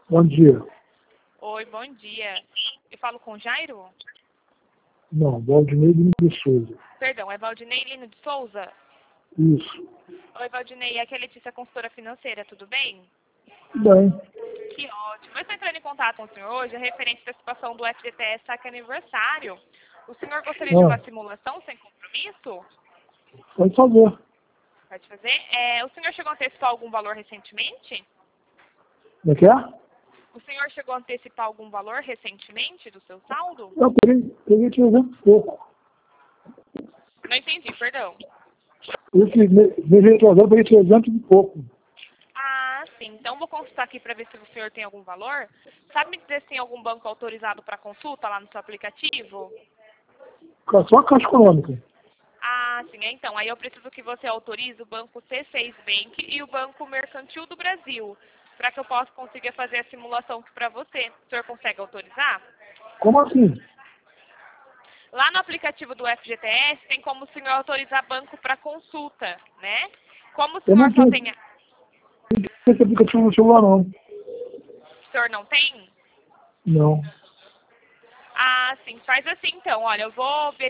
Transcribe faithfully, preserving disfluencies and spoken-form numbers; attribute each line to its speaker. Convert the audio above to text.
Speaker 1: Bom dia.
Speaker 2: Oi, bom dia. Eu falo com Jairo?
Speaker 1: Não, Valdinei Lino de Souza.
Speaker 2: Perdão, é Valdinei Lino de Souza?
Speaker 1: Isso.
Speaker 2: Oi, Valdinei, aqui é a Letícia, consultora financeira, tudo bem?
Speaker 1: Tudo bem.
Speaker 2: Que ótimo. Eu estou entrando em contato com o senhor hoje, a referente à participação do F G T S Saque Aniversário. O senhor gostaria de uma
Speaker 1: Ah,
Speaker 2: simulação sem compromisso?
Speaker 1: pode fazer.
Speaker 2: Pode fazer. É, o senhor chegou a antecipar algum valor recentemente?
Speaker 1: Como é que é?
Speaker 2: O senhor chegou a antecipar algum valor recentemente do seu saldo?
Speaker 1: Eu peguei, peguei trezentos e pouco.
Speaker 2: Não entendi, perdão.
Speaker 1: Esse mês retrasado eu peguei trezentos e pouco.
Speaker 2: Ah, sim. Então vou consultar aqui para ver se o senhor tem algum valor. Sabe me dizer se tem algum banco autorizado para consulta lá no seu aplicativo?
Speaker 1: Só a Caixa Econômica.
Speaker 2: Ah, sim. Então, aí eu preciso que você autorize o banco C seis Bank e o Banco Mercantil do Brasil, para que eu possa conseguir fazer a simulação aqui para você. O senhor consegue autorizar?
Speaker 1: Como assim?
Speaker 2: Lá no aplicativo do F G T S tem como o senhor autorizar banco para consulta, né? Como o
Speaker 1: Eu
Speaker 2: senhor
Speaker 1: não
Speaker 2: só
Speaker 1: tenho
Speaker 2: tem...
Speaker 1: esse aplicativo no celular, não.
Speaker 2: O senhor não tem?
Speaker 1: Não.
Speaker 2: Ah, sim. Faz assim então. Olha, eu vou